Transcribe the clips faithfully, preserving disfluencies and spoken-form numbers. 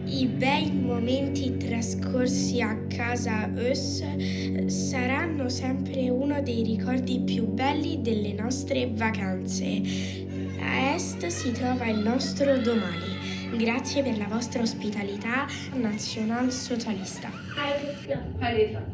I bei momenti trascorsi a casa Us saranno sempre uno dei ricordi più belli delle nostre vacanze. A est si trova il nostro domani. Grazie per la vostra ospitalità nazionalsocialista. Hayır.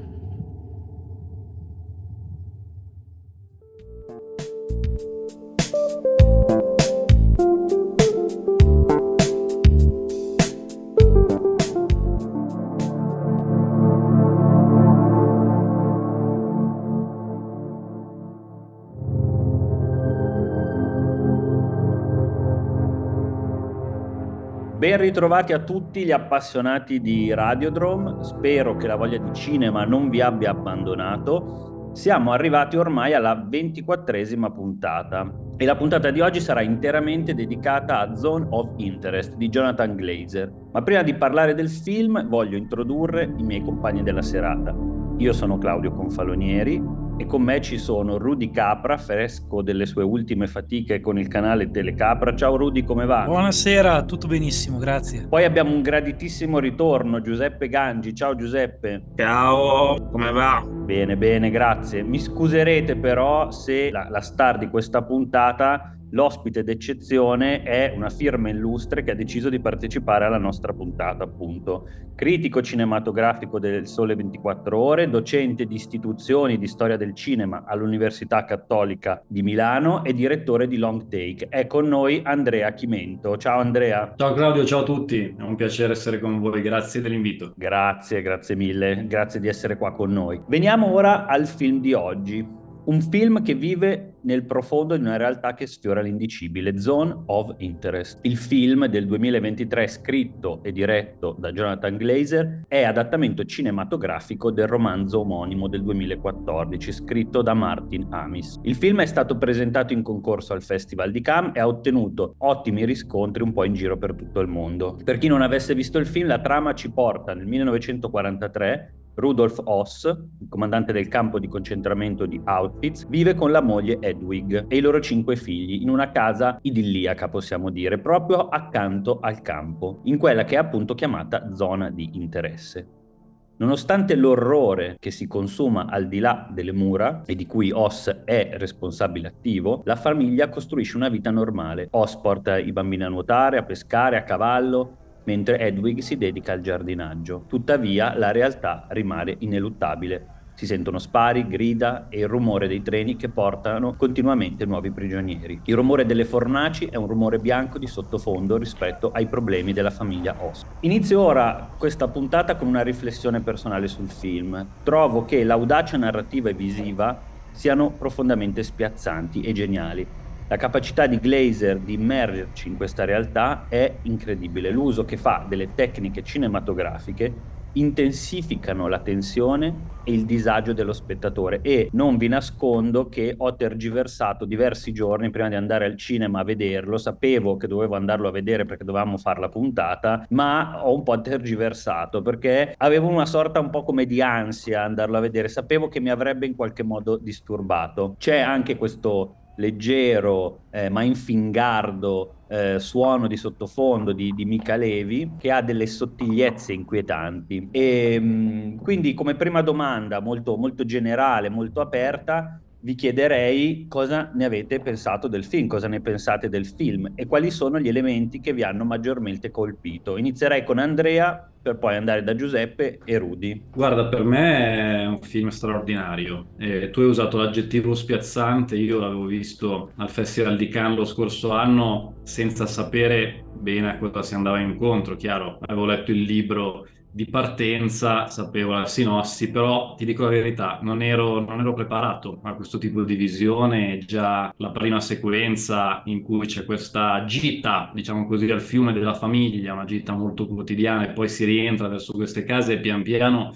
Ben ritrovati a tutti gli appassionati di Radiodrome, spero che la voglia di cinema non vi abbia abbandonato. Siamo arrivati ormai alla ventiquattresima puntata e la puntata di oggi sarà interamente dedicata a Zone of Interest di Jonathan Glazer. Ma prima di parlare del film voglio introdurre i miei compagni della serata. Io sono Claudio Confalonieri e con me ci sono Rudy Capra, fresco delle sue ultime fatiche con il canale Telecapra. Ciao Rudy, come va? Buonasera, tutto benissimo, grazie. Poi abbiamo un graditissimo ritorno, Giuseppe Gangi. Ciao Giuseppe. Ciao, come va? Bene, bene, grazie. Mi scuserete però se la, la star di questa puntata, l'ospite d'eccezione, è una firma illustre che ha deciso di partecipare alla nostra puntata, appunto. Critico cinematografico del Sole ventiquattro Ore, docente di istituzioni di storia del cinema all'Università Cattolica di Milano e direttore di Long Take. È con noi Andrea Chimento. Ciao Andrea. Ciao Claudio, ciao a tutti. È un piacere essere con voi, grazie dell'invito. Grazie, grazie mille, grazie di essere qua con noi. Veniamo ora al film di oggi. Un film che vive nel profondo di una realtà che sfiora l'indicibile, Zone of Interest. Il film del duemilaventitré, scritto e diretto da Jonathan Glazer, è adattamento cinematografico del romanzo omonimo del duemilaquattordici, scritto da Martin Amis. Il film è stato presentato in concorso al Festival di Cannes e ha ottenuto ottimi riscontri un po' in giro per tutto il mondo. Per chi non avesse visto il film, la trama ci porta nel millenovecentoquarantatré. Rudolf Hoss, il comandante del campo di concentramento di Auschwitz, vive con la moglie Hedwig e i loro cinque figli in una casa idilliaca, possiamo dire, proprio accanto al campo, in quella che è appunto chiamata zona di interesse. Nonostante l'orrore che si consuma al di là delle mura e di cui Hoss è responsabile attivo, la famiglia costruisce una vita normale. Hoss porta i bambini a nuotare, a pescare, a cavallo, mentre Hedwig si dedica al giardinaggio. Tuttavia, la realtà rimane ineluttabile. Si sentono spari, grida e il rumore dei treni che portano continuamente nuovi prigionieri. Il rumore delle fornaci è un rumore bianco di sottofondo rispetto ai problemi della famiglia Hoss. Inizio ora questa puntata con una riflessione personale sul film. Trovo che l'audacia narrativa e visiva siano profondamente spiazzanti e geniali. La capacità di Glazer di immergerci in questa realtà è incredibile. L'uso che fa delle tecniche cinematografiche intensificano la tensione e il disagio dello spettatore e non vi nascondo che ho tergiversato diversi giorni prima di andare al cinema a vederlo. Sapevo che dovevo andarlo a vedere perché dovevamo fare la puntata, ma ho un po' tergiversato perché avevo una sorta un po' come di ansia andarlo a vedere. Sapevo che mi avrebbe in qualche modo disturbato. C'è anche questo leggero eh, ma infingardo eh, suono di sottofondo di, di Mica Levi che ha delle sottigliezze inquietanti e mh, quindi come prima domanda molto, molto generale, molto aperta, vi chiederei cosa ne avete pensato del film, cosa ne pensate del film e quali sono gli elementi che vi hanno maggiormente colpito. Inizierei con Andrea per poi andare da Giuseppe e Rudy. Guarda, per me è un film straordinario. Eh, tu hai usato l'aggettivo spiazzante, io l'avevo visto al Festival di Cannes lo scorso anno senza sapere bene a cosa si andava incontro. Chiaro, avevo letto il libro di partenza, sapevo la sinossi, però ti dico la verità, non ero, non ero preparato a questo tipo di visione. Già la prima sequenza in cui c'è questa gita, diciamo così, al fiume della famiglia, una gita molto quotidiana, e poi si rientra verso queste case e pian piano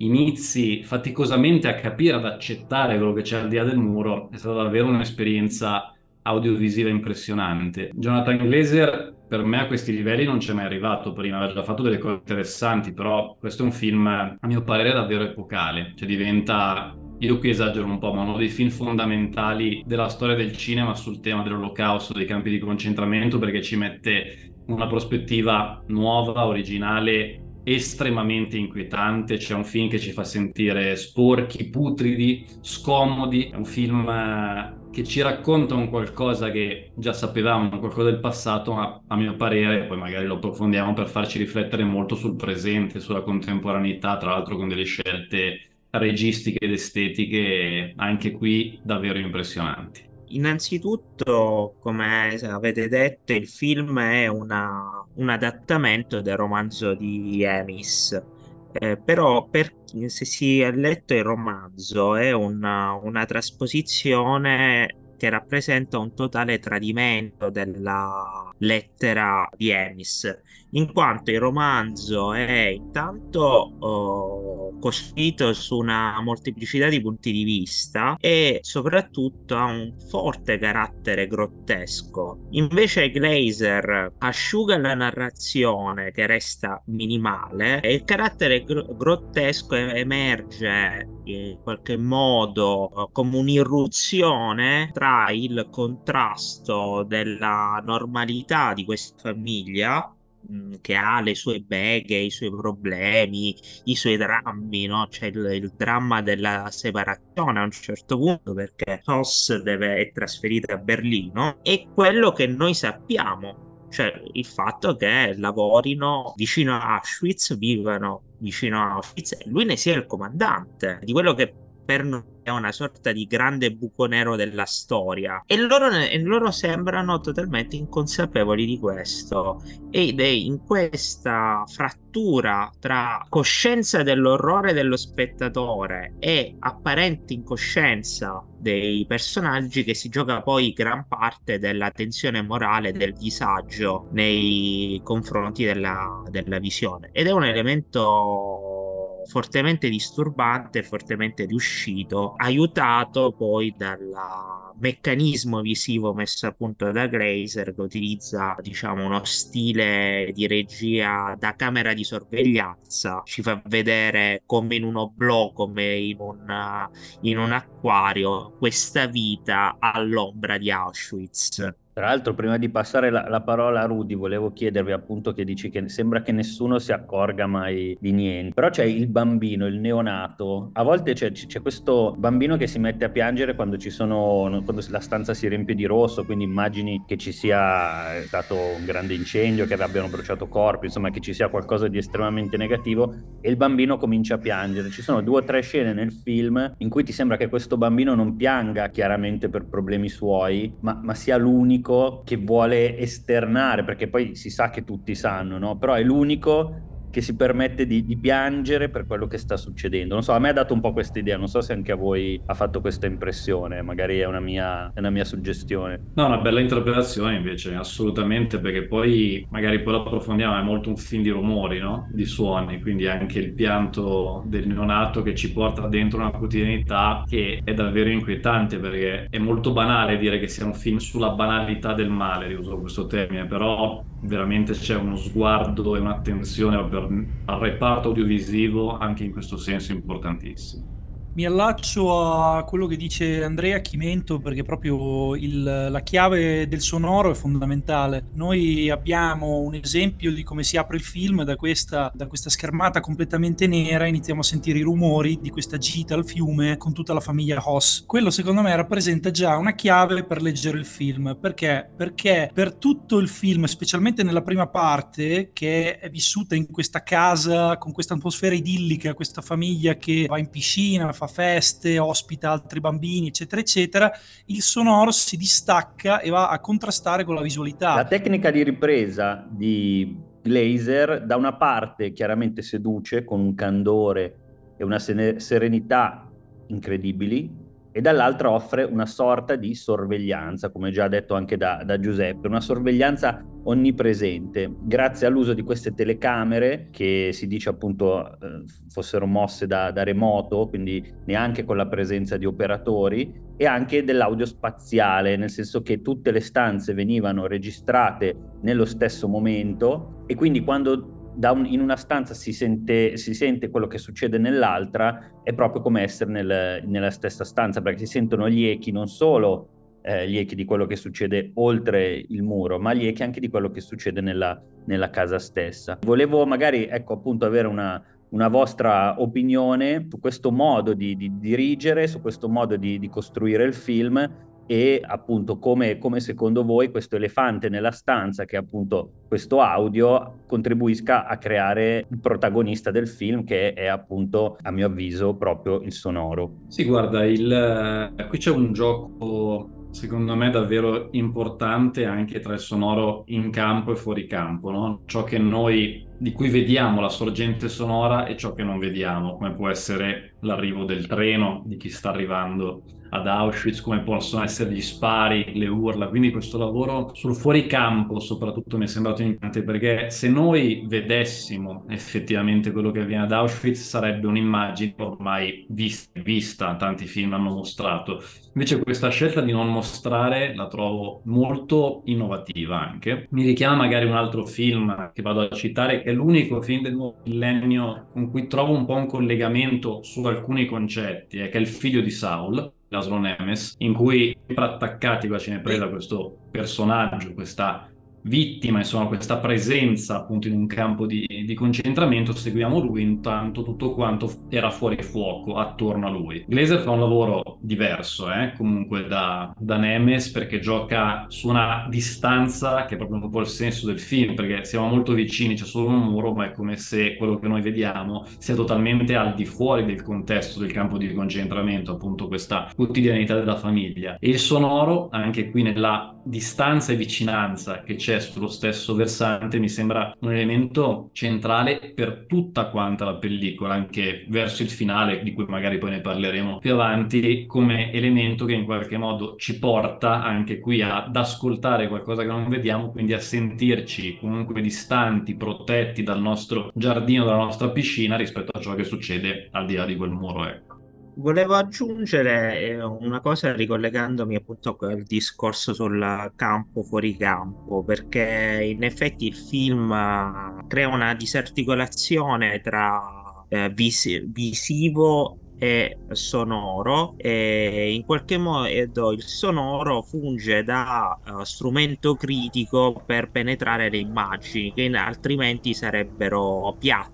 inizi faticosamente a capire, ad accettare quello che c'è al di là del muro, è stata davvero un'esperienza audiovisiva impressionante. Jonathan Glazer per me a questi livelli non c'è mai arrivato prima, aveva già fatto delle cose interessanti, però questo è un film a mio parere davvero epocale, cioè diventa, io qui esagero un po', ma uno dei film fondamentali della storia del cinema sul tema dell'Olocausto, dei campi di concentramento, perché ci mette una prospettiva nuova, originale, estremamente inquietante. C'è un film che ci fa sentire sporchi, putridi, scomodi. È un film eh, che ci racconta un qualcosa che già sapevamo, qualcosa del passato, ma a mio parere, poi magari lo approfondiamo per farci riflettere molto sul presente, sulla contemporaneità, tra l'altro con delle scelte registiche ed estetiche anche qui davvero impressionanti. Innanzitutto, come avete detto, il film è una- un adattamento del romanzo di Emis. Eh, però per chi- se si è letto il romanzo è una, una trasposizione che rappresenta un totale tradimento della lettera di Emis, in quanto il romanzo è intanto oh, costruito su una molteplicità di punti di vista e soprattutto ha un forte carattere grottesco. Invece Glazer asciuga la narrazione, che resta minimale, e il carattere gro- grottesco e- emerge in qualche modo eh, come un'irruzione tra il contrasto della normalità di questa famiglia, mh, che ha le sue beghe, i suoi problemi, i suoi drammi, no? C'è il, il dramma della separazione a un certo punto, perché Hoss deve, è trasferita a Berlino, e quello che noi sappiamo, cioè il fatto che lavorino vicino a Auschwitz, vivano vicino a Auschwitz, e lui ne sia il comandante di quello che per noi è una sorta di grande buco nero della storia. E loro, ne- e loro sembrano totalmente inconsapevoli di questo. Ed è in questa frattura tra coscienza dell'orrore dello spettatore e apparente incoscienza dei personaggi che si gioca poi gran parte della tensione morale, del disagio nei confronti della, della visione. Ed è un elemento fortemente disturbante, fortemente riuscito, aiutato poi dal meccanismo visivo messo a punto da Glazer, che utilizza, diciamo, uno stile di regia da camera di sorveglianza. Ci fa vedere come in un oblò, come in un, in un acquario, questa vita all'ombra di Auschwitz. Tra l'altro, prima di passare la, la parola a Rudy, volevo chiedervi appunto che dici che sembra che nessuno si accorga mai di niente. Però c'è il bambino, il neonato. A volte c'è, c'è questo bambino che si mette a piangere quando ci sono, quando la stanza si riempie di rosso, quindi immagini che ci sia stato un grande incendio, che abbiano bruciato corpi, insomma che ci sia qualcosa di estremamente negativo, e il bambino comincia a piangere. Ci sono due o tre scene nel film in cui ti sembra che questo bambino non pianga chiaramente per problemi suoi, ma, ma sia l'unico che vuole esternare, perché poi si sa che tutti sanno, no? Però è l'unico che si permette di, di piangere per quello che sta succedendo. Non so, a me ha dato un po' questa idea, non so se anche a voi ha fatto questa impressione, magari è una mia, è una mia suggestione. No, una bella interpretazione invece, assolutamente, perché poi magari poi lo approfondiamo, è molto un film di rumori, no? Di suoni, quindi anche il pianto del neonato che ci porta dentro una quotidianità che è davvero inquietante, perché è molto banale dire che sia un film sulla banalità del male, uso questo termine, però veramente c'è uno sguardo e un'attenzione per- al reparto audiovisivo anche in questo senso importantissimo. Mi allaccio a quello che dice Andrea Chimento, perché proprio il- la chiave del sonoro è fondamentale. Noi abbiamo un esempio di come si apre il film da questa, da questa schermata completamente nera, iniziamo a sentire i rumori di questa gita al fiume con tutta la famiglia Hoss. Quello secondo me rappresenta già una chiave per leggere il film. Perché? Perché per tutto il film, specialmente nella prima parte, che è vissuta in questa casa con questa atmosfera idillica, questa famiglia che va in piscina, fa feste, ospita altri bambini, eccetera, eccetera, il sonoro si distacca e va a contrastare con la visualità. La tecnica di ripresa di Glazer da una parte chiaramente seduce con un candore e una sene- serenità incredibili, e dall'altra offre una sorta di sorveglianza, come già detto anche da, da Giuseppe, una sorveglianza onnipresente, grazie all'uso di queste telecamere che si dice appunto eh, fossero mosse da, da remoto, quindi neanche con la presenza di operatori, e anche dell'audio spaziale, nel senso che tutte le stanze venivano registrate nello stesso momento, e quindi quando da un, in una stanza si sente, si sente quello che succede nell'altra, è proprio come essere nel, nella stessa stanza, perché si sentono gli echi non solo eh, gli echi di quello che succede oltre il muro, ma gli echi anche di quello che succede nella, nella casa stessa. Volevo magari, ecco, appunto avere una, una vostra opinione su questo modo di, di dirigere, su questo modo di, di costruire il film, e appunto come, come secondo voi questo elefante nella stanza, che è appunto questo audio, contribuisca a creare il protagonista del film, che è appunto, a mio avviso, proprio il sonoro. Sì, guarda, il, eh, qui c'è un gioco, secondo me, davvero importante anche tra il sonoro in campo e fuori campo, no? Ciò che noi, di cui vediamo la sorgente sonora e ciò che non vediamo, come può essere l'arrivo del treno di chi sta arrivando ad Auschwitz, come possono essere gli spari, le urla. Quindi questo lavoro sul fuoricampo soprattutto mi è sembrato importante, perché se noi vedessimo effettivamente quello che avviene ad Auschwitz sarebbe un'immagine ormai vista, vista, tanti film hanno mostrato. Invece questa scelta di non mostrare la trovo molto innovativa anche. Mi richiama magari un altro film che vado a citare, che è l'unico film del nuovo millennio con cui trovo un po' un collegamento su alcuni concetti, eh, che è Il figlio di Saul, Laszlo Nemes, in cui sempre attaccati con la cinepresa questo personaggio, questa vittima, insomma questa presenza appunto in un campo di, di concentramento, seguiamo lui, intanto tutto quanto era fuori fuoco attorno a lui. Glazer fa un lavoro diverso eh, comunque da, da Nemes, perché gioca su una distanza che è proprio un po' il senso del film, perché siamo molto vicini, c'è solo un muro, ma è come se quello che noi vediamo sia totalmente al di fuori del contesto del campo di concentramento, appunto questa quotidianità della famiglia. E il sonoro, anche qui nella distanza e vicinanza che c'è sullo stesso versante, mi sembra un elemento centrale per tutta quanta la pellicola, anche verso il finale, di cui magari poi ne parleremo più avanti, come elemento che in qualche modo ci porta anche qui ad ascoltare qualcosa che non vediamo, quindi a sentirci comunque distanti, protetti dal nostro giardino, dalla nostra piscina, rispetto a ciò che succede al di là di quel muro, ecco. Volevo aggiungere eh, una cosa ricollegandomi appunto al discorso sul campo fuori campo, perché in effetti il film eh, crea una disarticolazione tra eh, vis- visivo e sonoro, e in qualche modo il sonoro funge da eh, strumento critico per penetrare le immagini che in- altrimenti sarebbero piatte,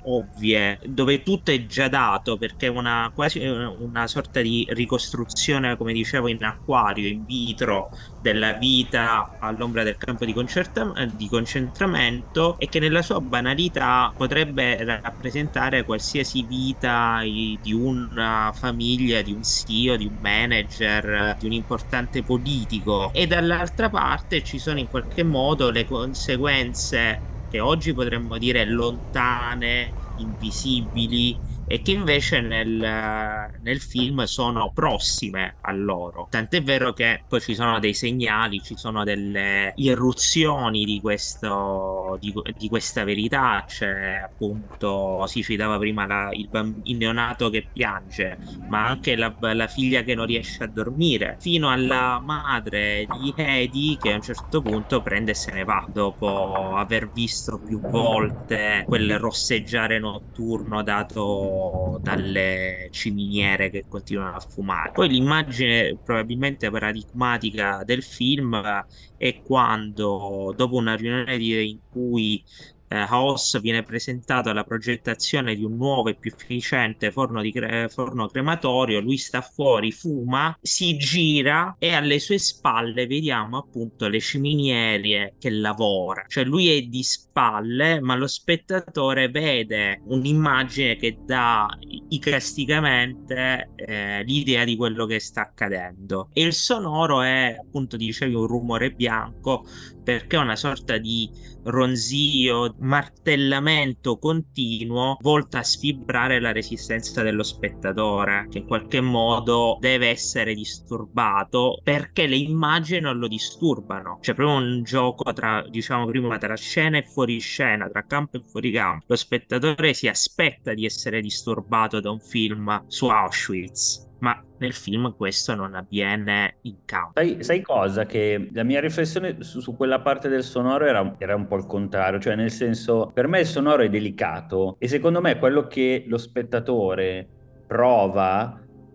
ovvie, dove tutto è già dato, perché è una quasi una sorta di ricostruzione, come dicevo, in acquario, in vitro, della vita all'ombra del campo di, concerta- di concentramento, e che nella sua banalità potrebbe rappresentare qualsiasi vita i- di una famiglia, di un C E O, di un manager, di un importante politico. E dall'altra parte ci sono in qualche modo le conseguenze che oggi potremmo dire lontane, invisibili, e che invece nel, nel film sono prossime a loro. Tant'è vero che poi ci sono dei segnali, ci sono delle irruzioni di questo, di, di questa verità. C'è appunto, si citava prima la, il, bamb- il neonato che piange, ma anche la, la figlia che non riesce a dormire, fino alla madre di Hedy che a un certo punto prende e se ne va dopo aver visto più volte quel rosseggiare notturno dato dalle ciminiere che continuano a fumare. Poi l'immagine probabilmente paradigmatica del film è quando, dopo una riunione di- in cui eh, Haos viene presentato alla progettazione di un nuovo e più efficiente forno, di cre- forno crematorio, lui sta fuori, fuma, si gira e alle sue spalle vediamo appunto le ciminiere che lavora. Cioè lui è di spalle, ma lo spettatore vede un'immagine che dà icasticamente eh, l'idea di quello che sta accadendo. E il sonoro è, appunto, dicevi, un rumore bianco, perché è una sorta di ronzio, martellamento continuo volto a sfibrare la resistenza dello spettatore, che in qualche modo deve essere disturbato perché le immagini non lo disturbano. C'è proprio un gioco tra, diciamo prima, tra scena e fuoriscena, tra campo e fuoricampo. Lo spettatore si aspetta di essere disturbato da un film su Auschwitz, ma nel film questo non avviene in campo. Sai, sai cosa? Che la mia riflessione su, su quella parte del sonoro era, era un po' il contrario, cioè nel senso, per me il sonoro è delicato e secondo me quello che lo spettatore prova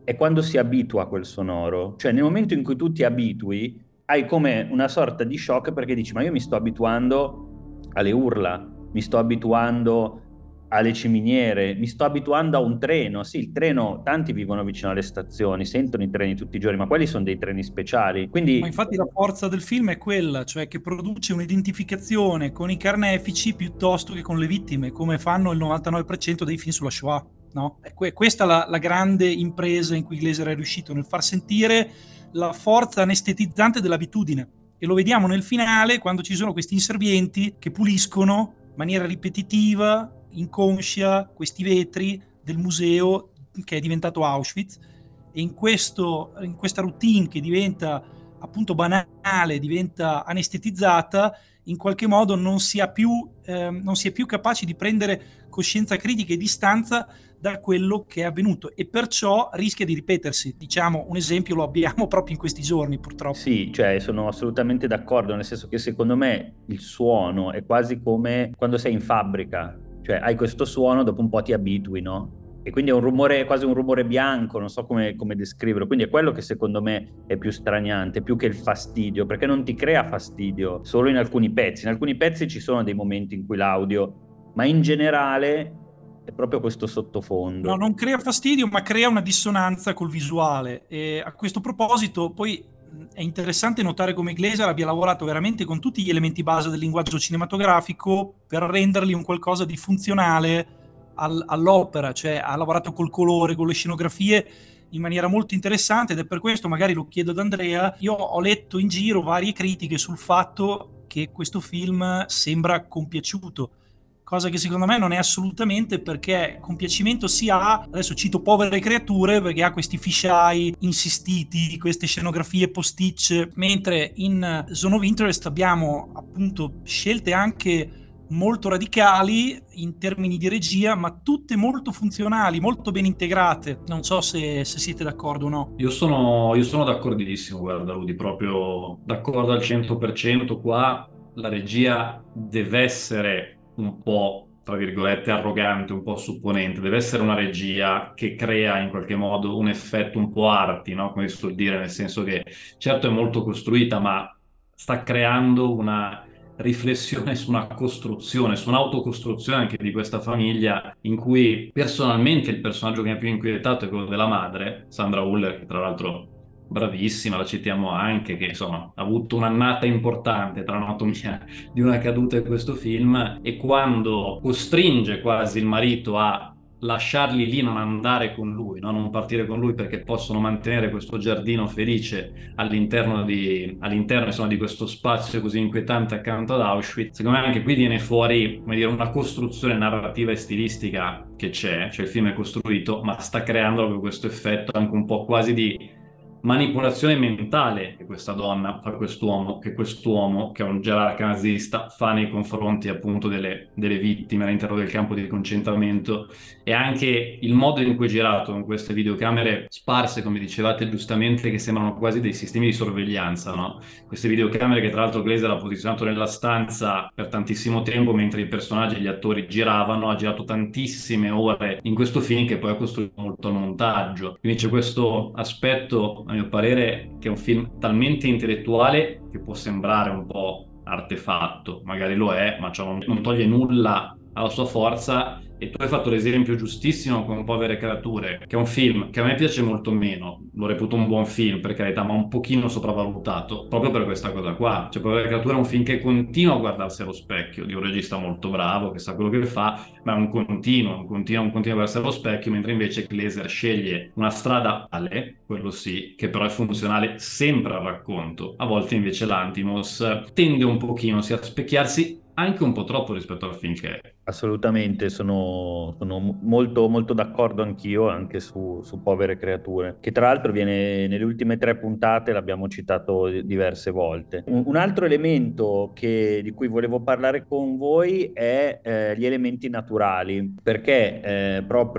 è quando si abitua a quel sonoro. Cioè nel momento in cui tu ti abitui, hai come una sorta di shock perché dici, ma io mi sto abituando alle urla, mi sto abituando alle ciminiere, mi sto abituando a un treno. Sì, il treno, tanti vivono vicino alle stazioni, sentono i treni tutti i giorni, ma quelli sono dei treni speciali. Quindi Ma infatti la forza del film è quella, cioè che produce un'identificazione con i carnefici piuttosto che con le vittime, come fanno il novantanove per cento dei film sulla Shoah. No? È que- questa è la, la grande impresa in cui Glaser è riuscito, nel far sentire la forza anestetizzante dell'abitudine. E lo vediamo nel finale quando ci sono questi inservienti che puliscono in maniera ripetitiva, inconscia, questi vetri del museo che è diventato Auschwitz. E in, questo, in questa routine che diventa appunto banale, diventa anestetizzata, in qualche modo non si, ha più, eh, non si è più capaci di prendere coscienza critica e distanza da quello che è avvenuto, e perciò rischia di ripetersi. Diciamo, un esempio lo abbiamo proprio in questi giorni, purtroppo. sì, cioè sono assolutamente d'accordo, nel senso che secondo me il suono è quasi come quando sei in fabbrica, cioè hai questo suono, dopo un po' ti abitui, no? E quindi è un rumore, quasi un rumore bianco, non so come, come descriverlo, quindi è quello che secondo me è più straniante, più che il fastidio, perché non ti crea fastidio solo in alcuni pezzi, in alcuni pezzi ci sono dei momenti in cui l'audio, ma in generale è proprio questo sottofondo. No, non crea fastidio, ma crea una dissonanza col visuale. E a questo proposito, poi è interessante notare come Glaser abbia lavorato veramente con tutti gli elementi base del linguaggio cinematografico per renderli un qualcosa di funzionale al, all'opera, cioè ha lavorato col colore, con le scenografie in maniera molto interessante, ed è per questo, magari lo chiedo ad Andrea, io ho letto in giro varie critiche sul fatto che questo film sembra compiaciuto, cosa che secondo me non è assolutamente, perché compiacimento si ha, adesso cito Povere creature, perché ha questi fisheye insistiti, queste scenografie posticce, mentre in Zone of Interest abbiamo appunto scelte anche molto radicali in termini di regia, ma tutte molto funzionali, molto ben integrate. Non so se, se siete d'accordo o no. Io sono, io sono d'accordissimo, guarda Rudy, proprio d'accordo al cento per cento. Qua la regia deve essere un po', tra virgolette, arrogante, un po' supponente, deve essere una regia che crea in qualche modo un effetto un po' arty, no? Come si suol dire, nel senso che certo è molto costruita, ma sta creando una riflessione su una costruzione, su un'autocostruzione anche di questa famiglia, in cui personalmente il personaggio che mi ha più inquietato è quello della madre, Sandra Huller, che tra l'altro bravissima, la citiamo anche, che insomma ha avuto un'annata importante tra l'anatomia di una caduta in questo film, e quando costringe quasi il marito a lasciarli lì, non andare con lui, no? Non partire con lui perché possono mantenere questo giardino felice all'interno di, all'interno, insomma, di questo spazio così inquietante accanto ad Auschwitz. Secondo me anche qui viene fuori, come dire, una costruzione narrativa e stilistica che c'è, cioè il film è costruito, ma sta creando proprio questo effetto anche un po' quasi di manipolazione mentale che questa donna fa, quest'uomo, che quest'uomo, che è un gerarca nazista, fa nei confronti appunto delle, delle vittime all'interno del campo di concentramento, e anche il modo in cui è girato con queste videocamere sparse, come dicevate giustamente, che sembrano quasi dei sistemi di sorveglianza, no? Queste videocamere che tra l'altro Glaser ha posizionato nella stanza per tantissimo tempo mentre i personaggi e gli attori giravano, ha girato tantissime ore in questo film che poi ha costruito molto il montaggio. Quindi c'è questo aspetto, a mio parere, che è un film talmente intellettuale che può sembrare un po' artefatto, magari lo è, ma ciò non, non toglie nulla alla sua forza. E tu hai fatto l'esempio giustissimo con Povere creature, che è un film che a me piace molto meno, lo reputo un buon film per carità, ma un pochino sopravvalutato, proprio per questa cosa qua. Cioè Povere creature è un film che continua a guardarsi allo specchio, di un regista molto bravo, che sa quello che fa, ma è un continuo, un continuo, un continuo a guardarsi allo specchio, mentre invece Glaser sceglie una strada alle, quello sì, che però è funzionale sempre al racconto. A volte invece l'Antimos tende un pochino sì, a specchiarsi anche un po' troppo rispetto al film che è. Assolutamente, sono, sono molto, molto d'accordo anch'io anche su, su Povere creature, che tra l'altro viene nelle ultime tre puntate, l'abbiamo citato diverse volte. Un, un altro elemento che, di cui volevo parlare con voi è eh, gli elementi naturali, perché eh, proprio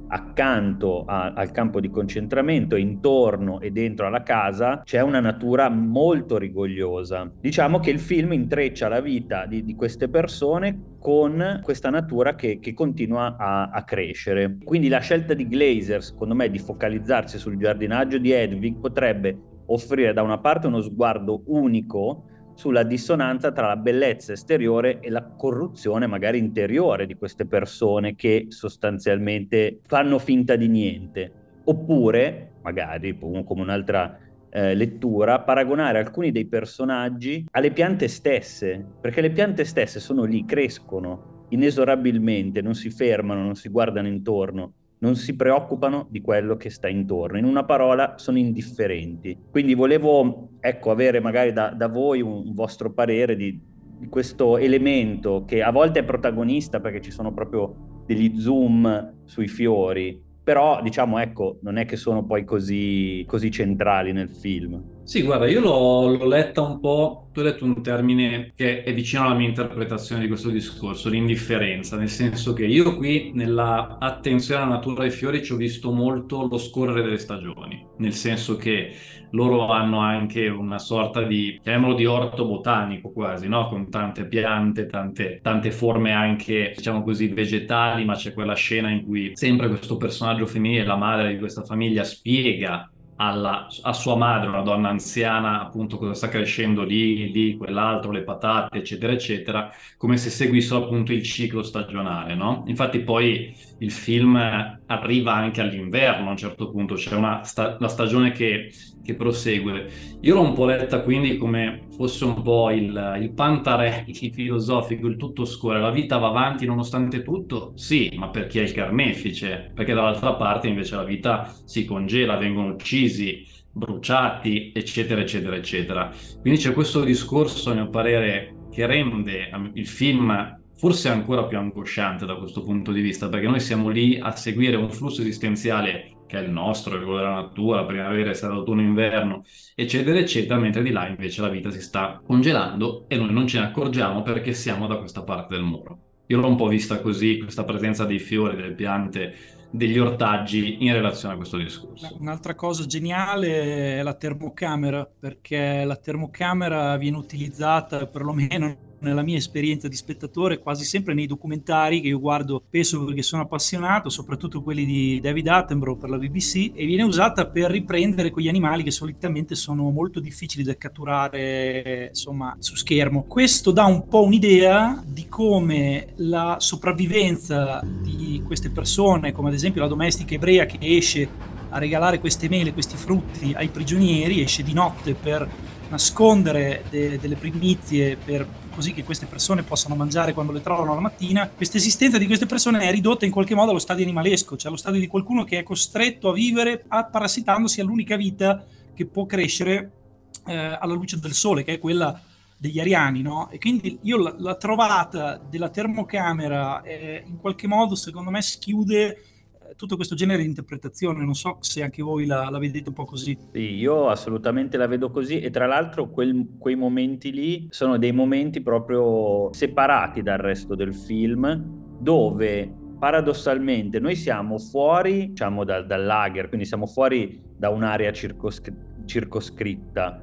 accanto a, al campo di concentramento, intorno e dentro alla casa, c'è una natura molto rigogliosa. Diciamo che il film intreccia la vita di, di queste persone con questa natura che, che continua a, a crescere. Quindi la scelta di Glazer, secondo me, di focalizzarsi sul giardinaggio di Hedwig potrebbe offrire da una parte uno sguardo unico sulla dissonanza tra la bellezza esteriore e la corruzione magari interiore di queste persone che sostanzialmente fanno finta di niente. Oppure, magari come un'altra eh, lettura, paragonare alcuni dei personaggi alle piante stesse, perché le piante stesse sono lì, crescono inesorabilmente, non si fermano, non si guardano intorno, non si preoccupano di quello che sta intorno. In una parola, sono indifferenti. Quindi volevo, ecco, avere magari da, da voi un, un vostro parere di, di questo elemento che a volte è protagonista perché ci sono proprio degli zoom sui fiori, però diciamo, ecco, non è che sono poi così, così centrali nel film. Sì, guarda, io l'ho, l'ho letta un po', tu hai detto un termine che è vicino alla mia interpretazione di questo discorso, l'indifferenza, nel senso che io qui nella attenzione alla natura dei fiori ci ho visto molto lo scorrere delle stagioni, nel senso che loro hanno anche una sorta di, chiamiamolo di orto botanico quasi, no? Con tante piante, tante, tante forme anche, diciamo così, vegetali, ma c'è quella scena in cui sempre questo personaggio femminile, la madre di questa famiglia, spiega Alla, a sua madre, una donna anziana, appunto cosa sta crescendo lì, lì, quell'altro, le patate, eccetera, eccetera, come se seguissero appunto il ciclo stagionale, no? Infatti poi il film arriva anche all'inverno a un certo punto, c'è una, sta- una stagione che, che prosegue. Io l'ho un po' letta quindi come fosse un po' il, il Pantarelli filosofico, il tutto scorre, la vita va avanti nonostante tutto, sì, ma per chi è il carnefice? Perché dall'altra parte invece la vita si congela, vengono uccisi, bruciati, eccetera, eccetera, eccetera. Quindi c'è questo discorso, a mio parere, che rende il film forse ancora più angosciante da questo punto di vista, perché noi siamo lì a seguire un flusso esistenziale che è il nostro, quello della natura, primavera, estate, autunno, inverno, eccetera, eccetera, mentre di là invece la vita si sta congelando e noi non ce ne accorgiamo perché siamo da questa parte del muro. Io l'ho un po' vista così, questa presenza dei fiori, delle piante, degli ortaggi in relazione a questo discorso. Un'altra cosa geniale è la termocamera, perché la termocamera viene utilizzata, perlomeno nella mia esperienza di spettatore, quasi sempre nei documentari che io guardo spesso perché sono appassionato, soprattutto quelli di David Attenborough per la B B C, e viene usata per riprendere quegli animali che solitamente sono molto difficili da catturare, insomma, su schermo. Questo dà un po' un'idea di come la sopravvivenza di queste persone, come ad esempio la domestica ebrea che esce a regalare queste mele, questi frutti ai prigionieri, esce di notte per nascondere de- delle primizie, per così che queste persone possano mangiare quando le trovano la mattina. Questa esistenza di queste persone è ridotta in qualche modo allo stadio animalesco, cioè allo stadio di qualcuno che è costretto a vivere parassitandosi all'unica vita che può crescere eh, alla luce del sole, che è quella degli ariani, no? E quindi io la, la trovata della termocamera eh, in qualche modo, secondo me, schiude tutto questo genere di interpretazione. Non so se anche voi la, la vedete un po' così. Sì, io assolutamente la vedo così, e tra l'altro quel- quei momenti lì sono dei momenti proprio separati dal resto del film, dove paradossalmente noi siamo fuori, diciamo, dal, dal lager, quindi siamo fuori da un'area circoscri- circoscritta,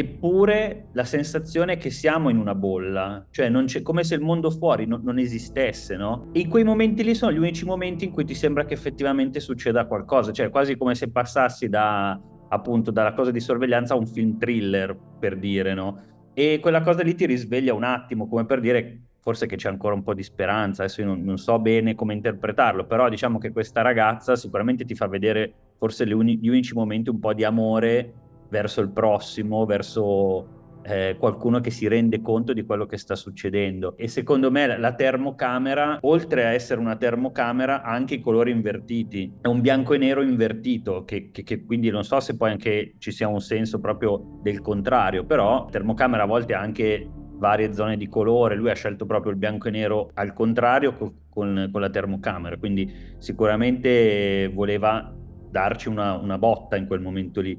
eppure la sensazione è che siamo in una bolla, cioè non c'è, come se il mondo fuori no- non esistesse, no? E in quei momenti lì sono gli unici momenti in cui ti sembra che effettivamente succeda qualcosa, cioè quasi come se passassi da, appunto, dalla cosa di sorveglianza a un film thriller, per dire, no? E quella cosa lì ti risveglia un attimo, come per dire forse che c'è ancora un po' di speranza. Adesso io non, non so bene come interpretarlo, però diciamo che questa ragazza sicuramente ti fa vedere forse gli, uni- gli unici momenti un po' di amore verso il prossimo, verso eh, qualcuno che si rende conto di quello che sta succedendo. E secondo me la, la termocamera, oltre a essere una termocamera, ha anche i colori invertiti. È un bianco e nero invertito, che, che, che quindi non so se poi anche ci sia un senso proprio del contrario, però la termocamera a volte ha anche varie zone di colore. Lui ha scelto proprio il bianco e nero al contrario con, con, con la termocamera, quindi sicuramente voleva darci una, una botta in quel momento lì.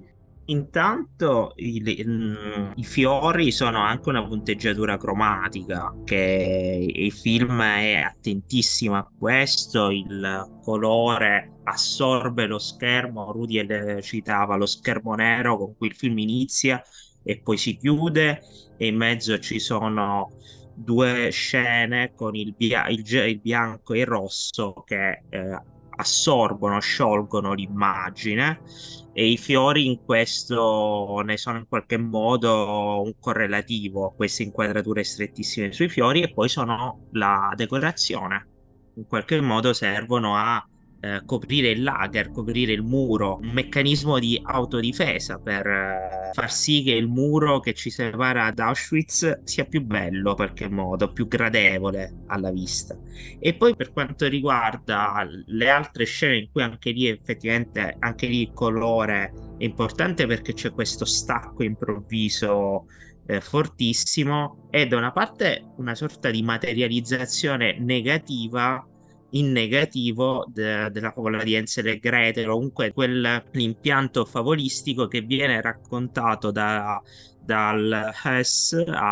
Intanto i, il- i fiori sono anche una punteggiatura cromatica, che il film è attentissimo a questo, il colore assorbe lo schermo. Rudy eh, citava lo schermo nero con cui il film inizia e poi si chiude, e in mezzo ci sono due scene con il, bia- il gi- il bianco e il rosso che eh, assorbono, sciolgono l'immagine, e i fiori in questo ne sono in qualche modo un correlativo, queste inquadrature strettissime sui fiori, e poi sono la decorazione. In qualche modo servono a eh, coprire il lager, coprire il muro, un meccanismo di autodifesa per eh, far sì che il muro che ci separa da Auschwitz sia più bello, in qualche modo, più gradevole alla vista. E poi per quanto riguarda le altre scene in cui anche lì effettivamente anche lì il colore è importante, perché c'è questo stacco improvviso eh, fortissimo, e da una parte una sorta di materializzazione negativa in negativo de- della favola di Hansel e Gretel, o comunque quell'impianto favolistico che viene raccontato da, dal Hess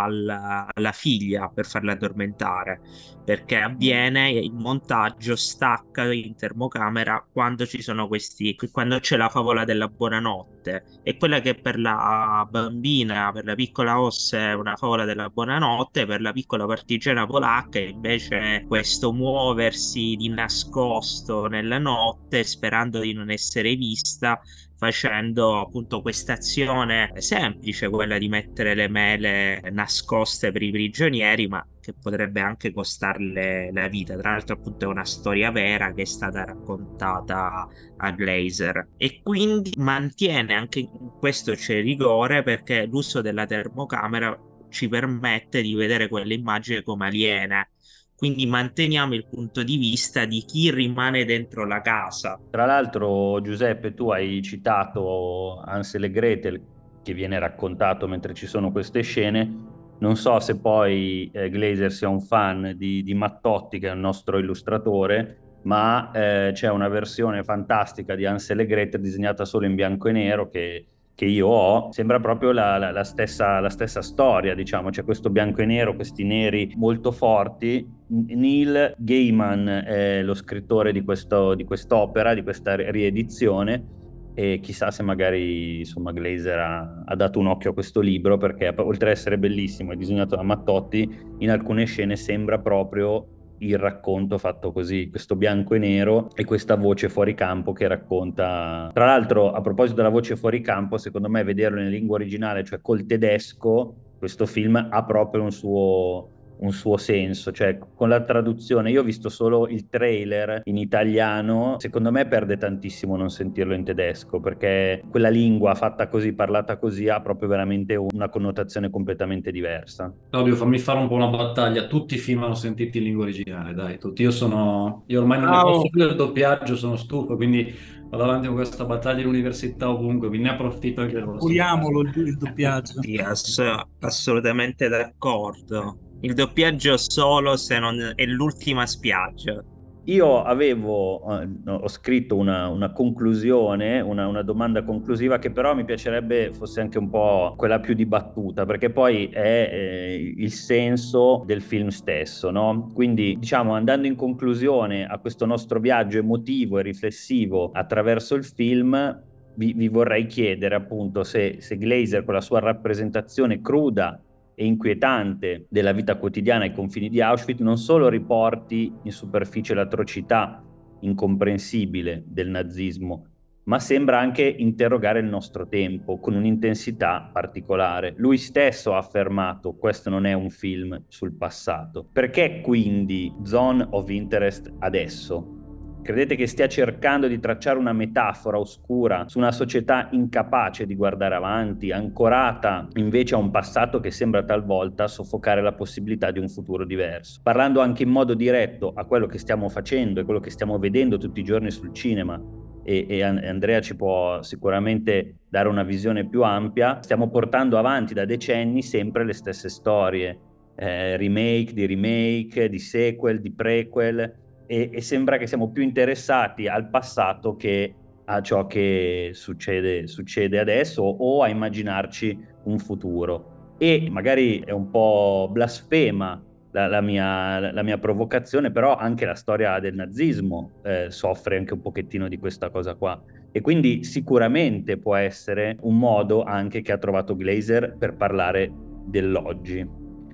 al- alla figlia per farla addormentare, perché avviene il montaggio stacca in termocamera quando ci sono questi, quando c'è la favola della buonanotte, e quella che per la bambina, per la piccola Oss è una favola della buonanotte, per la piccola partigiana polacca è invece questo muoversi di nascosto nella notte sperando di non essere vista, facendo appunto questa azione semplice, quella di mettere le mele nascoste per i prigionieri, ma che potrebbe anche costarle la vita. Tra l'altro, appunto, è una storia vera che è stata raccontata a Glazer, e quindi mantiene anche in questo c'è rigore, perché l'uso della termocamera ci permette di vedere quelle immagini come aliene. Quindi manteniamo il punto di vista di chi rimane dentro la casa. Tra l'altro, Giuseppe, tu hai citato Hansel e Gretel, che viene raccontato mentre ci sono queste scene. Non so se poi eh, Glaser sia un fan di, di Mattotti, che è il nostro illustratore, ma eh, c'è una versione fantastica di Hansel e Gretel disegnata solo in bianco e nero che, che io ho. Sembra proprio la, la- la stessa, la stessa storia, diciamo. C'è questo bianco e nero, questi neri molto forti. Neil Gaiman è lo scrittore di questo, di quest'opera, di questa riedizione, e chissà se magari insomma Glaser ha, ha dato un occhio a questo libro, perché oltre ad essere bellissimo e disegnato da Mattotti, in alcune scene sembra proprio il racconto fatto così, questo bianco e nero e questa voce fuori campo che racconta. Tra l'altro, a proposito della voce fuori campo, secondo me vederlo in lingua originale, cioè col tedesco, questo film ha proprio un suo un suo senso, cioè con la traduzione. Io ho visto solo il trailer in italiano, secondo me perde tantissimo non sentirlo in tedesco, perché quella lingua fatta così, parlata così, ha proprio veramente una connotazione completamente diversa. Claudio, fammi fare un po' una battaglia. Tutti i film hanno sentito in lingua originale, dai, tutti. Io sono, io ormai non ne posso Ciao. più del doppiaggio, sono stufo, quindi vado avanti con questa battaglia in università ovunque, quindi ne approfitto anche del vostro Curiamolo il, il caso. doppiaggio. Sì, ass- assolutamente d'accordo. Il doppiaggio solo se non è l'ultima spiaggia. Io avevo, eh, ho scritto una, una conclusione, una, una domanda conclusiva che però mi piacerebbe fosse anche un po' quella più dibattuta, perché poi è eh, il senso del film stesso, no? Quindi, diciamo, andando in conclusione a questo nostro viaggio emotivo e riflessivo attraverso il film, vi, vi vorrei chiedere appunto se, se Glaser, con la sua rappresentazione cruda e inquietante della vita quotidiana ai confini di Auschwitz, non solo riporti in superficie l'atrocità incomprensibile del nazismo, ma sembra anche interrogare il nostro tempo con un'intensità particolare. Lui stesso ha affermato: questo non è un film sul passato. Perché quindi Zone of Interest adesso? Credete che stia cercando di tracciare una metafora oscura su una società incapace di guardare avanti, ancorata invece a un passato che sembra talvolta soffocare la possibilità di un futuro diverso? Parlando anche in modo diretto a quello che stiamo facendo e quello che stiamo vedendo tutti i giorni sul cinema, e, e Andrea ci può sicuramente dare una visione più ampia, stiamo portando avanti da decenni sempre le stesse storie, eh, remake di remake, di sequel, di prequel, e, e sembra che siamo più interessati al passato che a ciò che succede, succede adesso o a immaginarci un futuro. E magari è un po' blasfema la, la mia, la mia provocazione, però anche la storia del nazismo eh, soffre anche un pochettino di questa cosa qua. E quindi sicuramente può essere un modo anche che ha trovato Glaser per parlare dell'oggi.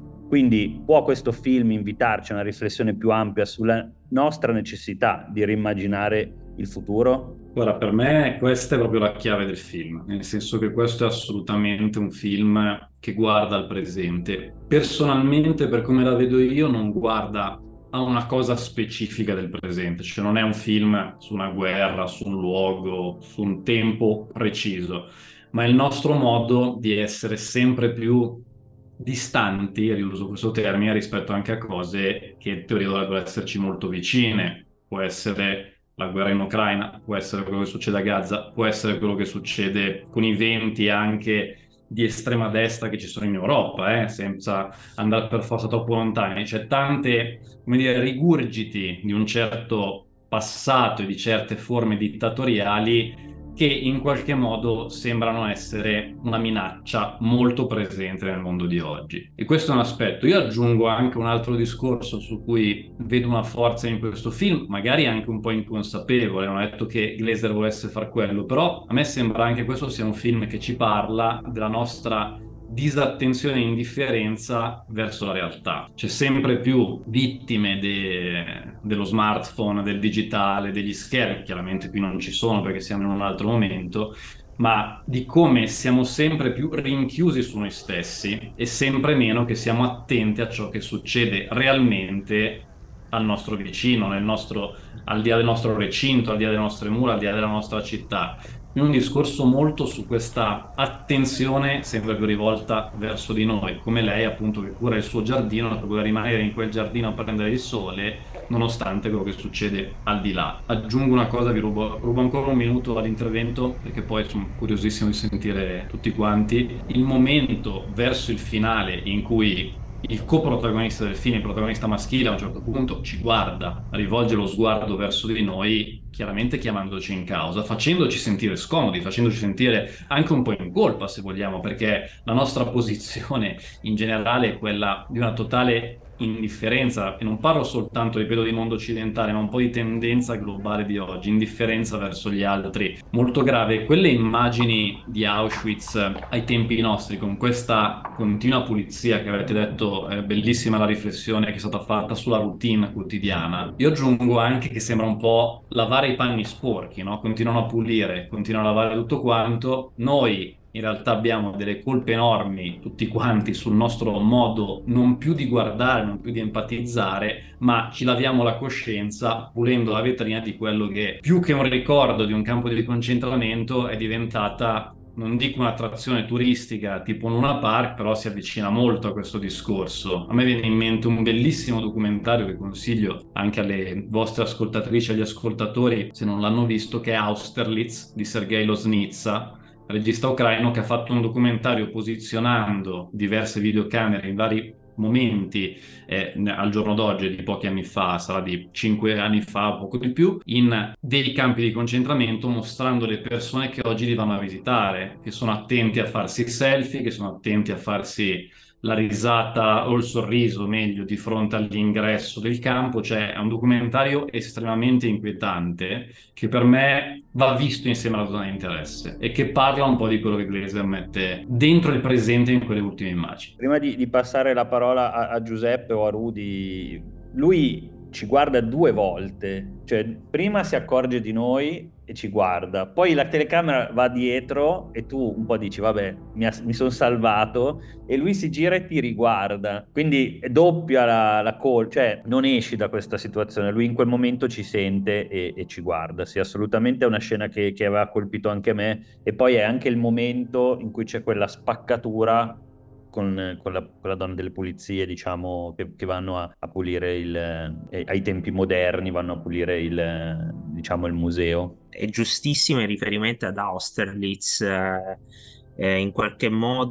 Quindi può questo film invitarci a una riflessione più ampia sulla nostra necessità di rimmaginare il futuro? Guarda, per me questa è proprio la chiave del film, nel senso che questo è assolutamente un film che guarda al presente. Personalmente, per come la vedo io, non guarda a una cosa specifica del presente, cioè non è un film su una guerra, su un luogo, su un tempo preciso, ma è il nostro modo di essere sempre più distanti, riuso questo termine, rispetto anche a cose che in teoria dovrebbero esserci molto vicine. Può essere la guerra in Ucraina, può essere quello che succede a Gaza, può essere quello che succede con i venti anche di estrema destra che ci sono in Europa, eh, senza andare per forza troppo lontani. C'è tante, come dire, rigurgiti di un certo passato e di certe forme dittatoriali che in qualche modo sembrano essere una minaccia molto presente nel mondo di oggi. E questo è un aspetto. Io aggiungo anche un altro discorso su cui vedo una forza in questo film, magari anche un po' inconsapevole, non ho detto che Glaser volesse far quello, però a me sembra anche questo sia un film che ci parla della nostra disattenzione e indifferenza verso la realtà. C'è sempre più vittime de... dello smartphone, del digitale, degli schermi, chiaramente qui non ci sono perché siamo in un altro momento, ma di come siamo sempre più rinchiusi su noi stessi e sempre meno che siamo attenti a ciò che succede realmente al nostro vicino, nel nostro, al di là del nostro recinto, al di là delle nostre mura, al di là della nostra città. In un discorso molto su questa attenzione sempre più rivolta verso di noi, come lei appunto che cura il suo giardino per poter rimanere in quel giardino a prendere il sole nonostante quello che succede al di là. Aggiungo una cosa, vi rubo, rubo ancora un minuto all'intervento perché poi sono curiosissimo di sentire tutti quanti. Il momento verso il finale in cui il coprotagonista del film, il protagonista maschile, a un certo punto ci guarda, rivolge lo sguardo verso di noi, chiaramente chiamandoci in causa, facendoci sentire scomodi, facendoci sentire anche un po' in colpa, se vogliamo, perché la nostra posizione in generale è quella di una totale indifferenza, e non parlo soltanto, ripeto, di mondo occidentale, ma un po' di tendenza globale di oggi, indifferenza verso gli altri, molto grave. Quelle immagini di Auschwitz ai tempi nostri, con questa continua pulizia che avete detto, è bellissima la riflessione che è stata fatta sulla routine quotidiana. Io aggiungo anche che sembra un po' lavare i panni sporchi, no? Continuano a pulire, continuano a lavare tutto quanto. Noi in realtà abbiamo delle colpe enormi tutti quanti sul nostro modo non più di guardare, non più di empatizzare, ma ci laviamo la coscienza pulendo la vetrina di quello che più che un ricordo di un campo di concentramento è diventata, non dico un'attrazione turistica tipo Luna Park, però si avvicina molto a questo discorso. A me viene in mente un bellissimo documentario che consiglio anche alle vostre ascoltatrici e agli ascoltatori se non l'hanno visto, che è Austerlitz di Sergei Loznitsa, regista ucraino, che ha fatto un documentario posizionando diverse videocamere in vari momenti eh, al giorno d'oggi, di pochi anni fa, sarà di cinque anni fa, poco di più, in dei campi di concentramento, mostrando le persone che oggi li vanno a visitare, che sono attenti a farsi selfie, che sono attenti a farsi la risata o il sorriso, meglio, di fronte all'ingresso del campo. Cioè è un documentario estremamente inquietante che per me va visto insieme alla zona di interesse e che parla un po' di quello che Glaser mette dentro il presente in quelle ultime immagini. Prima di, di passare la parola a, a Giuseppe o a Rudy, lui ci guarda due volte, cioè prima si accorge di noi e ci guarda, poi la telecamera va dietro e tu un po' dici vabbè mi, mi sono salvato, e lui si gira e ti riguarda, quindi è doppia la, la colpa, cioè non esci da questa situazione, lui in quel momento ci sente e, e ci guarda. Sì, assolutamente è una scena che, che aveva colpito anche me, e poi è anche il momento in cui c'è quella spaccatura con, con, la, con la donna delle pulizie, diciamo, che, che vanno a, a pulire il, eh, ai tempi moderni, vanno a pulire il, diciamo, il museo. È giustissimo il riferimento ad Austerlitz. Eh, eh, in qualche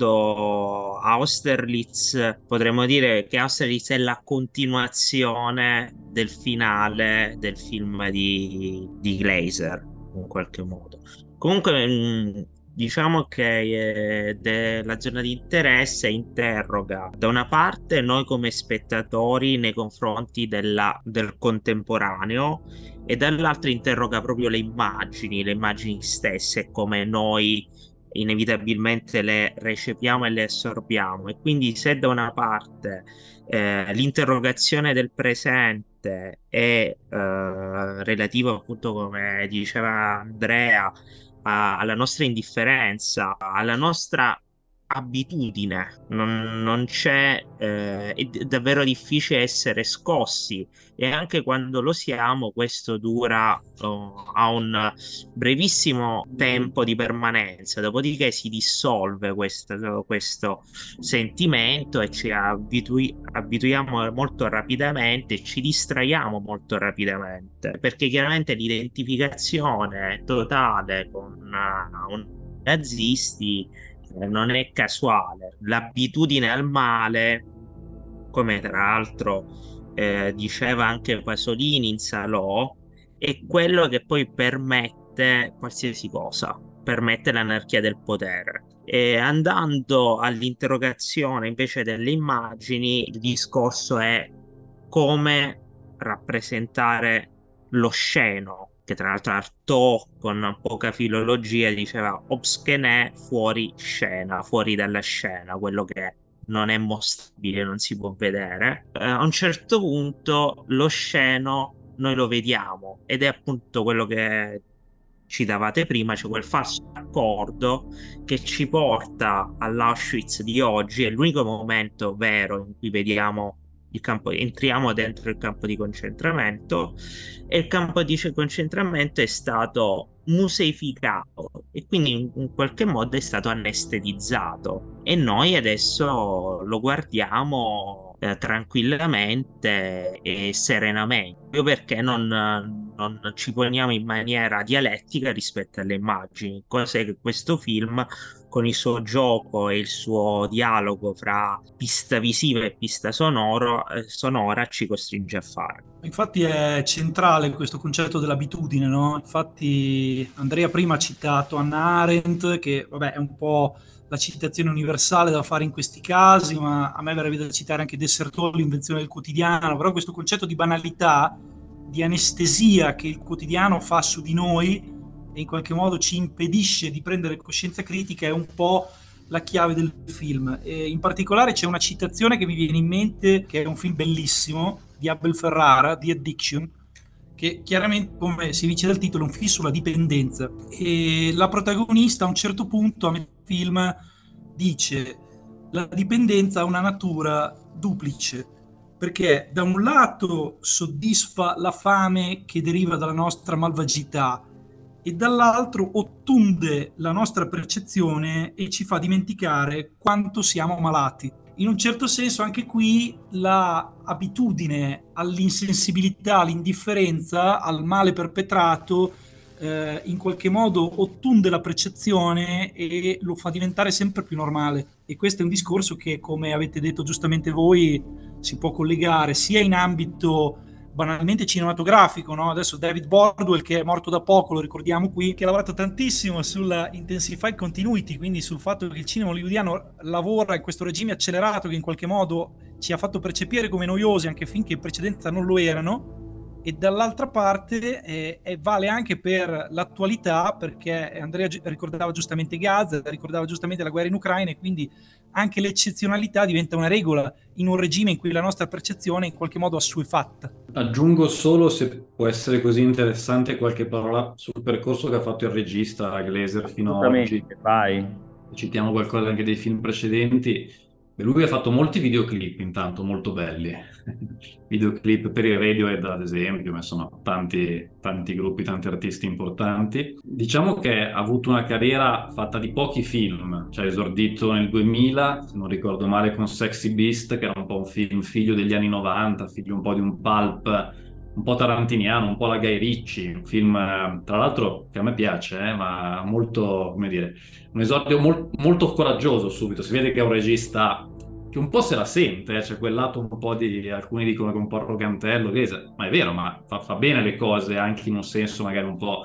modo Austerlitz, potremmo dire che Austerlitz è la continuazione del finale del film di, di Glaser. in qualche modo. Comunque, mh, diciamo che eh, de- la zona di interesse interroga da una parte noi come spettatori nei confronti della- del contemporaneo e dall'altra interroga proprio le immagini, le immagini stesse, come noi inevitabilmente le recepiamo e le assorbiamo. E quindi se da una parte eh, l'interrogazione del presente è eh, relativo appunto, come diceva Andrea, a- alla nostra indifferenza, alla nostra abitudine, non, non c'è, eh, è d- davvero difficile essere scossi e anche quando lo siamo, questo dura, oh, ha un brevissimo tempo di permanenza, dopodiché si dissolve questo, questo sentimento e ci abitui- abituiamo molto rapidamente e ci distraiamo molto rapidamente, perché chiaramente l'identificazione totale con uh, un nazisti eh, non è casuale. L'abitudine al male, come tra l'altro eh, diceva anche Pasolini in Salò, è quello che poi permette qualsiasi cosa, permette l'anarchia del potere. E andando all'interrogazione invece delle immagini, il discorso è come rappresentare l'osceno, che tra l'altro Artaud con poca filologia diceva obscene fuori scena, fuori dalla scena, quello che non è mostrabile, non si può vedere. Eh, a un certo punto lo sceno noi lo vediamo ed è appunto quello che citavate prima, c'è quel falso accordo che ci porta all'Auschwitz di oggi, è l'unico momento vero in cui vediamo il campo, entriamo dentro il campo di concentramento e il campo di concentramento è stato museificato e quindi in, in qualche modo è stato anestetizzato e noi adesso lo guardiamo eh, tranquillamente e serenamente, proprio perché non, non ci poniamo in maniera dialettica rispetto alle immagini, cose che questo film con il suo gioco e il suo dialogo fra pista visiva e pista sonoro, eh, sonora ci costringe a fare. Infatti è centrale questo concetto dell'abitudine, no? Infatti Andrea prima ha citato Hannah Arendt, che vabbè è un po' la citazione universale da fare in questi casi, ma a me verrebbe da citare anche Dessertò, l'invenzione del quotidiano, però questo concetto di banalità, di anestesia che il quotidiano fa su di noi e in qualche modo ci impedisce di prendere coscienza critica è un po' la chiave del film. E in particolare c'è una citazione che mi viene in mente, che è un film bellissimo di Abel Ferrara, The Addiction, che chiaramente, come si dice dal titolo, è un film sulla dipendenza. E la protagonista a un certo punto a metà film dice: la dipendenza ha una natura duplice, perché da un lato soddisfa la fame che deriva dalla nostra malvagità e dall'altro ottunde la nostra percezione e ci fa dimenticare quanto siamo malati. In un certo senso anche qui la abitudine all'insensibilità, all'indifferenza, al male perpetrato eh, in qualche modo ottunde la percezione e lo fa diventare sempre più normale. E questo è un discorso che, come avete detto giustamente voi, si può collegare sia in ambito banalmente cinematografico, no? Adesso David Bordwell, che è morto da poco, lo ricordiamo qui, che ha lavorato tantissimo sulla intensified continuity, quindi sul fatto che il cinema hollywoodiano lavora in questo regime accelerato che in qualche modo ci ha fatto percepire come noiosi anche finché in precedenza non lo erano, e dall'altra parte eh, eh, vale anche per l'attualità, perché Andrea gi- ricordava giustamente Gaza, ricordava giustamente la guerra in Ucraina, e quindi anche l'eccezionalità diventa una regola in un regime in cui la nostra percezione è in qualche modo assuefatta. Aggiungo solo, se può essere così interessante, qualche parola sul percorso che ha fatto il regista Glaser fino ad oggi. Vai. Citiamo qualcosa anche dei film precedenti. Beh, lui ha fatto molti videoclip, intanto, molto belli. Videoclip per i Radiohead, ad esempio, ma sono tanti, tanti gruppi, tanti artisti importanti. Diciamo che ha avuto una carriera fatta di pochi film, cioè esordito nel duemila, se non ricordo male, con Sexy Beast, che era un po' un film figlio degli anni novanta, figlio un po' di un pulp, un po' tarantiniano, un po' la Guy Ritchie, un film, eh, tra l'altro, che a me piace, eh, ma molto, come dire, un esordio mol- molto coraggioso subito. Si vede che è un regista che un po' se la sente, eh, c'è quel lato un po' di, alcuni dicono che è un po' arrogantello, che, ma è vero, ma fa, fa bene le cose anche in un senso magari un po'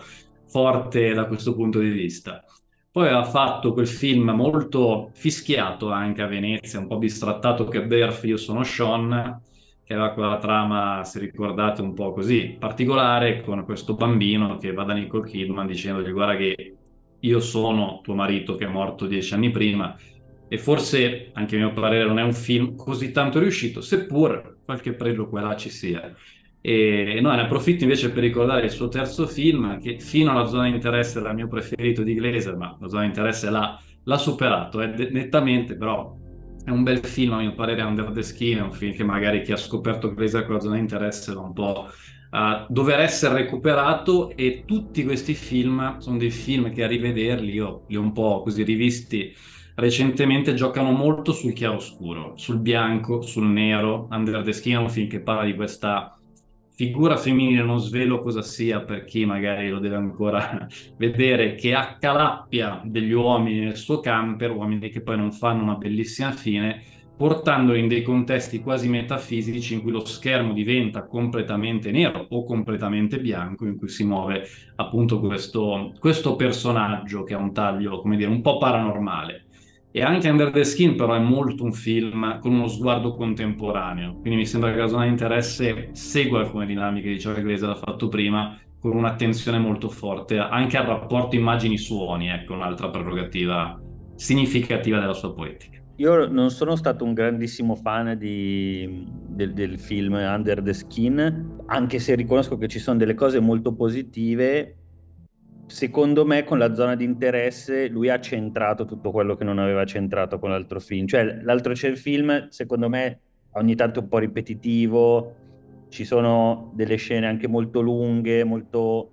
forte da questo punto di vista. Poi aveva fatto quel film molto fischiato anche a Venezia, un po' bistrattato, che è Birth, Io sono Sean, che aveva quella trama, se ricordate, un po' così particolare, con questo bambino che va da Nicole Kidman dicendogli: guarda che io sono tuo marito che è morto dieci anni prima. E forse, anche a mio parere, non è un film così tanto riuscito, seppur qualche pregio qua e là ci sia. E no, ne approfitto invece per ricordare il suo terzo film, che fino alla zona di interesse era il mio preferito di Glaser, ma la zona di interesse l'ha, l'ha superato eh, de- nettamente, però è un bel film, a mio parere. Under the Skin è un film che magari chi ha scoperto Glaser con la zona di interesse va un po' a dover essere recuperato, e tutti questi film sono dei film che a rivederli, io li ho un po' così rivisti recentemente, giocano molto sul chiaroscuro, sul bianco, sul nero. Under the Skin è un film che parla di questa figura femminile, non svelo cosa sia per chi magari lo deve ancora vedere, che accalappia degli uomini nel suo camper, uomini che poi non fanno una bellissima fine, portandoli in dei contesti quasi metafisici in cui lo schermo diventa completamente nero o completamente bianco, in cui si muove appunto questo, questo personaggio che ha un taglio, come dire, un po' paranormale. E anche Under the Skin però è molto un film con uno sguardo contemporaneo, quindi mi sembra che la zona di interesse segua alcune dinamiche di ciò che Glaser ha fatto prima, con un'attenzione molto forte anche al rapporto immagini-suoni, ecco, un'altra prerogativa significativa della sua poetica. Io non sono stato un grandissimo fan di, del, del film Under the Skin, anche se riconosco che ci sono delle cose molto positive. Secondo me con la zona di interesse lui ha centrato tutto quello che non aveva centrato con l'altro film. Cioè l'altro c'è il film, secondo me ogni tanto un po' ripetitivo, ci sono delle scene anche molto lunghe, molto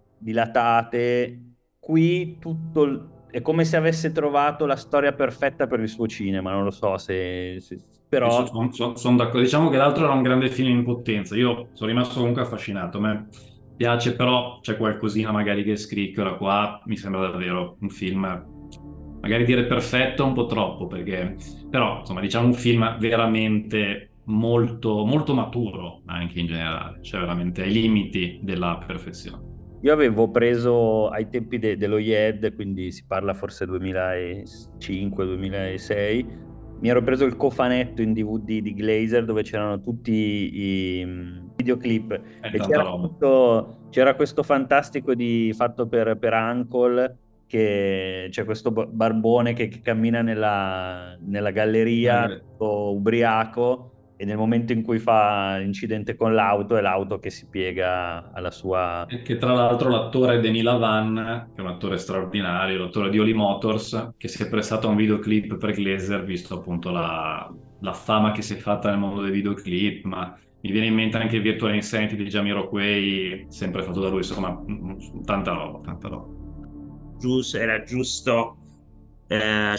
dilatate. Qui tutto è come se avesse trovato la storia perfetta per il suo cinema, non lo so se... se però... Sono son, son d'accordo, diciamo che l'altro era un grande film in potenza, io sono rimasto comunque affascinato, a me piace, però c'è qualcosina magari che scricchiola. Qua mi sembra davvero un film, magari dire perfetto è un po' troppo, perché però insomma diciamo un film veramente molto, molto maturo anche in generale, cioè veramente ai limiti della perfezione. Io avevo preso ai tempi de- dello I E D, quindi si parla forse duemilacinque duemilasei, mi ero preso il cofanetto in D V D di Glaser dove c'erano tutti i mm, videoclip È e tanta c'era roba. questo, c'era questo fantastico di, fatto per, per Uncle, che c'è questo b- barbone che, che cammina nella, nella galleria, Eh, tutto ubriaco, e nel momento in cui fa l'incidente con l'auto è l'auto che si piega alla sua... E che tra l'altro l'attore Denis Lavan, che è un attore straordinario, l'attore di Holy Motors, che si è prestato a un videoclip per Glaser, visto appunto la, la fama che si è fatta nel mondo dei videoclip, ma mi viene in mente anche il Virtual Insanity di Jamiroquai, sempre fatto da lui, insomma, tanta roba, tanta roba. Giusto, era giusto eh,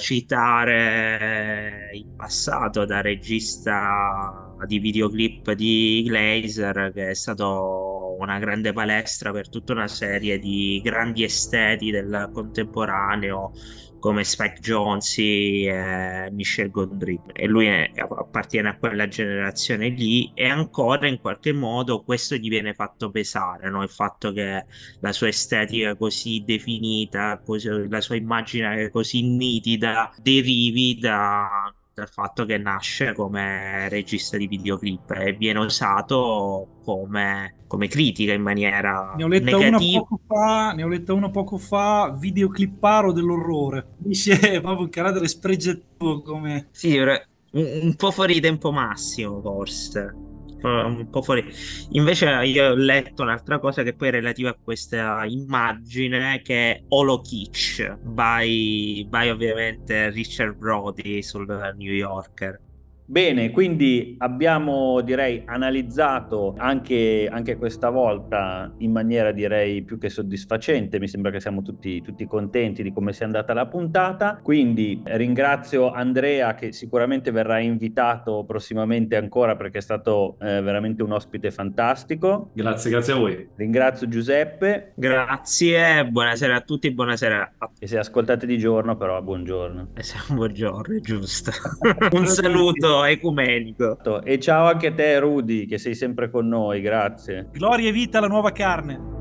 citare il passato da regista di videoclip di Glaser, che è stato una grande palestra per tutta una serie di grandi esteti del contemporaneo come Spike Jonze e Michel Gondry, e lui è, appartiene a quella generazione lì, e ancora in qualche modo questo gli viene fatto pesare, no? Il fatto che la sua estetica così definita, così, la sua immagine così nitida derivi da, dal fatto che nasce come regista di videoclip e viene usato come, come critica in maniera Ne ho letta una negativa. poco fa, ne ho letta una poco fa, videoclipparo dell'orrore. Mi si è proprio un carattere spregiativo come... Sì, un, un po' fuori tempo massimo, forse. Un po' fuori. Invece, io ho letto un'altra cosa che poi è relativa a questa immagine, che è Holo Kitsch, by, by ovviamente Richard Brody sul New Yorker. Bene, quindi abbiamo, direi, analizzato anche, anche questa volta in maniera, direi, più che soddisfacente. Mi sembra che siamo tutti, tutti contenti di come sia andata la puntata. Quindi ringrazio Andrea, che sicuramente verrà invitato prossimamente ancora, perché è stato eh, veramente un ospite fantastico. Grazie, grazie a voi. Ringrazio Giuseppe. Grazie, buonasera a tutti, buonasera a E se ascoltate di giorno, però, buongiorno. buongiorno, giusto. Un saluto ecumenico. E ciao anche a te, Rudy, che sei sempre con noi, grazie. Gloria e vita alla nuova carne.